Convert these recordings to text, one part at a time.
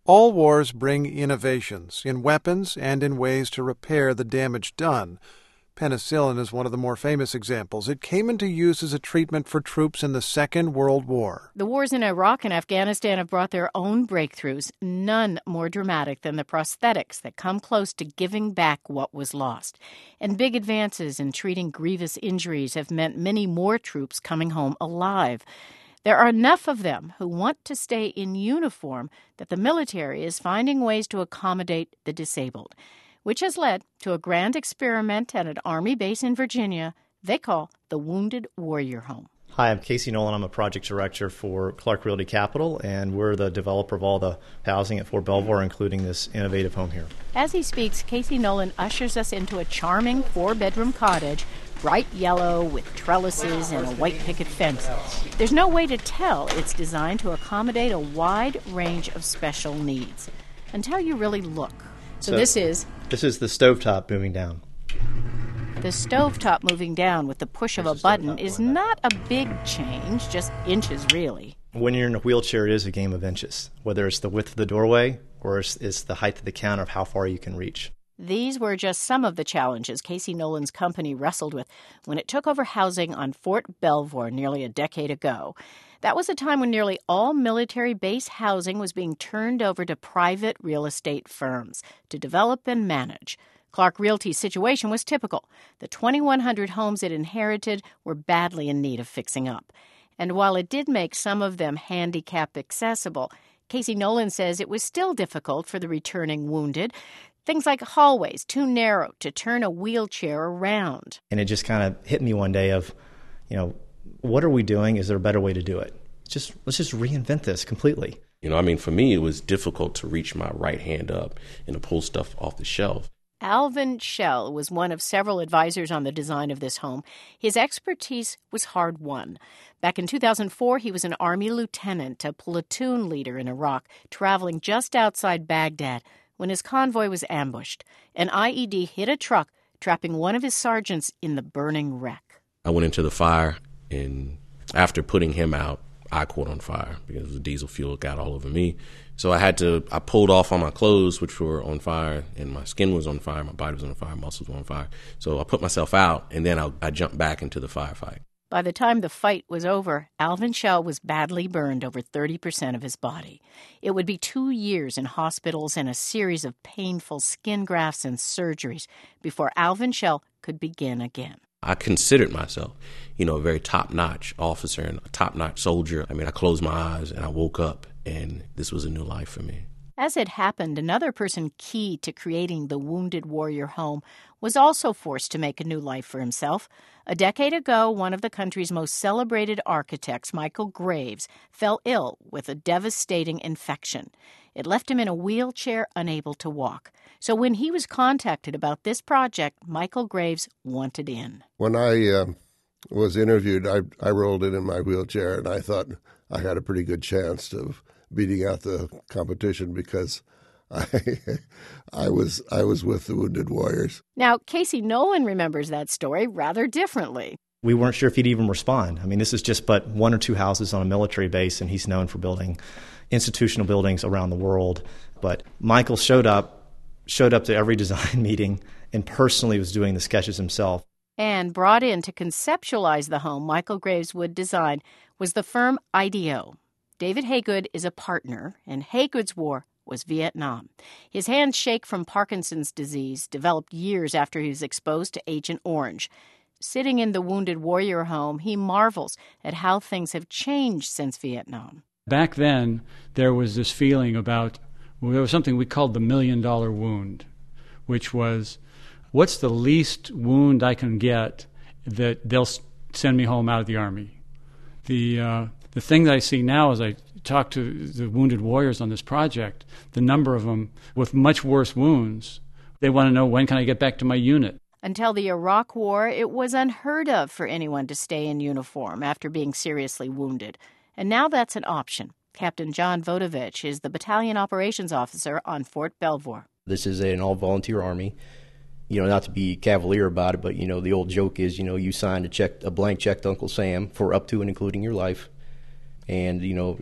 All wars bring innovations in weapons and in ways to repair the damage done. Penicillin is one of the more famous examples. It came into use as a treatment for troops in the Second World War. The wars in Iraq and Afghanistan have brought their own breakthroughs, none more dramatic than the prosthetics that come close to giving back what was lost. And big advances in treating grievous injuries have meant many more troops coming home alive. There are enough of them who want to stay in uniform that the military is finding ways to accommodate the disabled, which has led to a grand experiment at an Army base in Virginia they call the Wounded Warrior Home. Hi, I'm Casey Nolan. I'm a project director for Clark Realty Capital, and we're the developer of all the housing at Fort Belvoir, including this innovative home here. As he speaks, Casey Nolan ushers us into a charming 4-bedroom cottage, bright yellow with trellises and a white picket fence. There's no way to tell it's designed to accommodate a wide range of special needs until you really look. So this is the stovetop moving down. The stovetop moving down with the push of a button is not a big change, just inches really. When you're in a wheelchair, it is a game of inches, whether it's the width of the doorway or it's the height of the counter of how far you can reach. These were just some of the challenges Casey Nolan's company wrestled with when it took over housing on Fort Belvoir nearly a decade ago. That was a time when nearly all military base housing was being turned over to private real estate firms to develop and manage. Clark Realty's situation was typical. The 2,100 homes it inherited were badly in need of fixing up. And while it did make some of them handicap accessible, Casey Nolan says it was still difficult for the returning wounded. Things like hallways too narrow to turn a wheelchair around. And it just kind of hit me one day of, what are we doing? Is there a better way to do it? Let's just reinvent this completely. For me, it was difficult to reach my right hand up and to pull stuff off the shelf. Alvin Schell was one of several advisors on the design of this home. His expertise was hard-won. Back in 2004, he was an Army lieutenant, a platoon leader in Iraq, traveling just outside Baghdad when his convoy was ambushed. An IED hit a truck, trapping one of his sergeants in the burning wreck. I went into the fire, and after putting him out, I caught on fire because the diesel fuel got all over me. So I pulled off all my clothes, which were on fire, and my skin was on fire, my body was on fire, muscles were on fire. So I put myself out, and then I jumped back into the firefight. By the time the fight was over, Alvin Schell was badly burned over 30% of his body. It would be 2 years in hospitals and a series of painful skin grafts and surgeries before Alvin Schell could begin again. I considered myself, a very top-notch officer and a top-notch soldier. I closed my eyes and I woke up, and this was a new life for me. As it happened, another person key to creating the Wounded Warrior Home was also forced to make a new life for himself. A decade ago, one of the country's most celebrated architects, Michael Graves, fell ill with a devastating infection. It left him in a wheelchair, unable to walk. So when he was contacted about this project, Michael Graves wanted in. When I was interviewed, I rolled in my wheelchair, and I thought I had a pretty good chance of beating out the competition because I was with the Wounded Warriors. Now, Casey Nolan remembers that story rather differently. We weren't sure if he'd even respond. This is just but 1 or 2 houses on a military base, and he's known for building institutional buildings around the world. But Michael showed up to every design meeting and personally was doing the sketches himself. And brought in to conceptualize the home Michael Graves would design was the firm IDEO. David Haygood is a partner, and Haygood's war was Vietnam. His hands shake from Parkinson's disease, developed years after he was exposed to Agent Orange. Sitting in the Wounded Warrior Home, he marvels at how things have changed since Vietnam. Back then, there was this feeling about, there was something we called the $1 million wound, which was, what's the least wound I can get that they'll send me home out of the Army? The thing that I see now as I talk to the wounded warriors on this project, the number of them with much worse wounds, they want to know, when can I get back to my unit? Until the Iraq War, it was unheard of for anyone to stay in uniform after being seriously wounded. And now that's an option. Captain John Vodovich is the battalion operations officer on Fort Belvoir. This is an all-volunteer Army. Not to be cavalier about it, but, the old joke is, you signed a blank check to Uncle Sam for up to and including your life. And,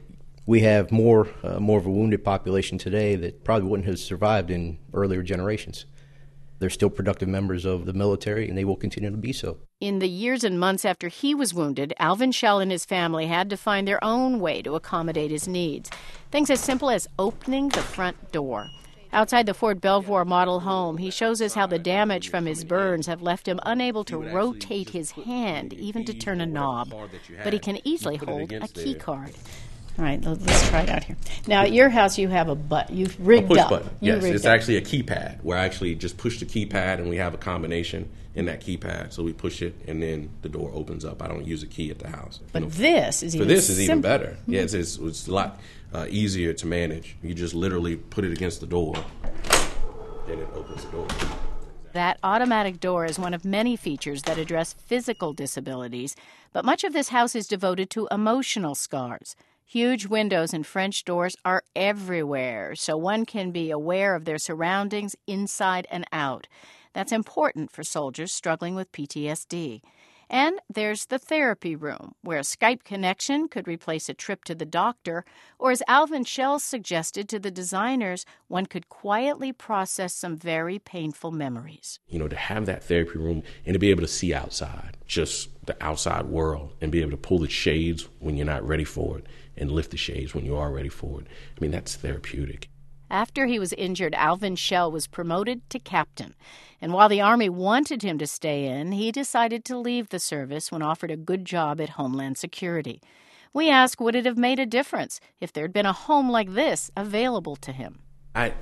We have more of a wounded population today that probably wouldn't have survived in earlier generations. They're still productive members of the military, and they will continue to be so. In the years and months after he was wounded, Alvin Schell and his family had to find their own way to accommodate his needs. Things as simple as opening the front door. Outside the Fort Belvoir model home, he shows us how the damage from his burns have left him unable to rotate his hand, even to turn a knob. But he can easily hold a key card. All right, let's try it out here. Now, at your house, you have you've rigged a push up. Button. Yes, it's actually a keypad. Where I actually just push the keypad, and we have a combination in that keypad. So we push it, and then the door opens up. I don't use a key at the house. But this is even better. Mm-hmm. Yes, it's a lot easier to manage. You just literally put it against the door, and it opens the door. That automatic door is one of many features that address physical disabilities, but much of this house is devoted to emotional scars. Huge windows and French doors are everywhere, so one can be aware of their surroundings inside and out. That's important for soldiers struggling with PTSD. And there's the therapy room, where a Skype connection could replace a trip to the doctor, or as Alvin Schell suggested to the designers, one could quietly process some very painful memories. To have that therapy room and to be able to see outside, just the outside world, and be able to pull the shades when you're not ready for it and lift the shades when you are ready for it. I mean, that's therapeutic. After he was injured, Alvin Schell was promoted to captain. And while the Army wanted him to stay in, he decided to leave the service when offered a good job at Homeland Security. We asked, would it have made a difference if there'd been a home like this available to him? That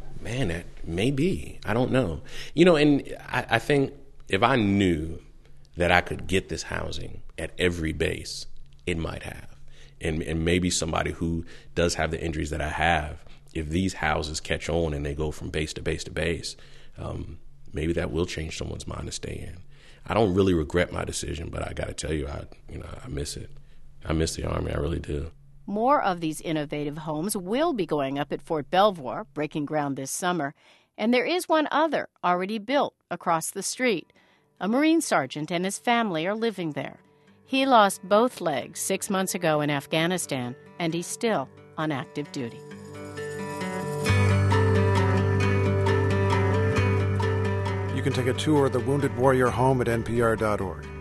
may be. I don't know. And I think if I knew that I could get this housing at every base, it might have. And maybe somebody who does have the injuries that I have, if these houses catch on and they go from base to base to base, maybe that will change someone's mind to stay in. I don't really regret my decision, but I got to tell you, I miss it. I miss the Army. I really do. More of these innovative homes will be going up at Fort Belvoir, breaking ground this summer. And there is one other already built across the street. A Marine sergeant and his family are living there. He lost both legs 6 months ago in Afghanistan, and he's still on active duty. You can take a tour of the Wounded Warrior Home at npr.org.